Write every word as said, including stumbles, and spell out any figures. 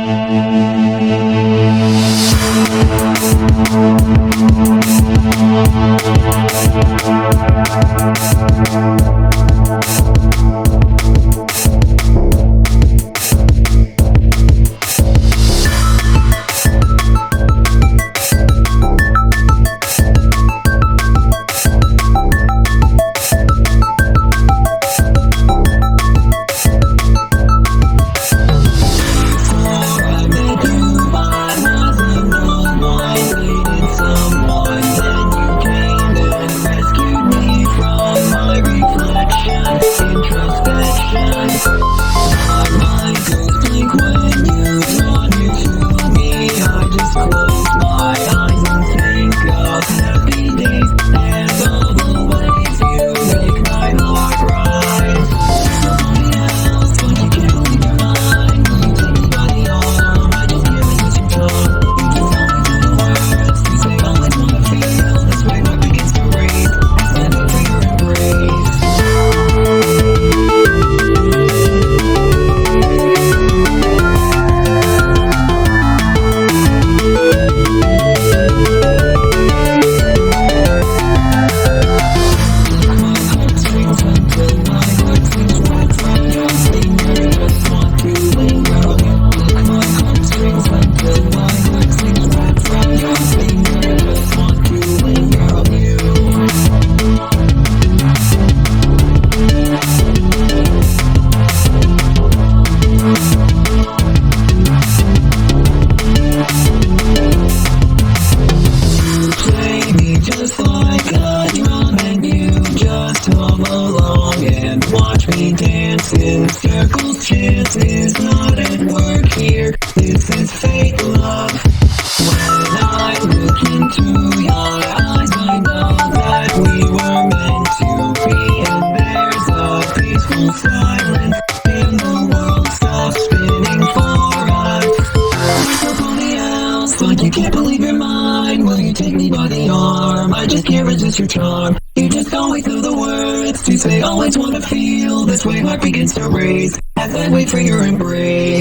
dancing circles, chances not at work here. This is fake love. When I look into your eyes, I know that we were meant to be. And there's a peaceful silence, and the world stops spinning for us. We're somebody else, like you can't believe you're mine. Will you take me by the arm? I just can't resist your charm. You just always know the words to say. Always wanna feel this way, heart begins to race as I wait for your embrace.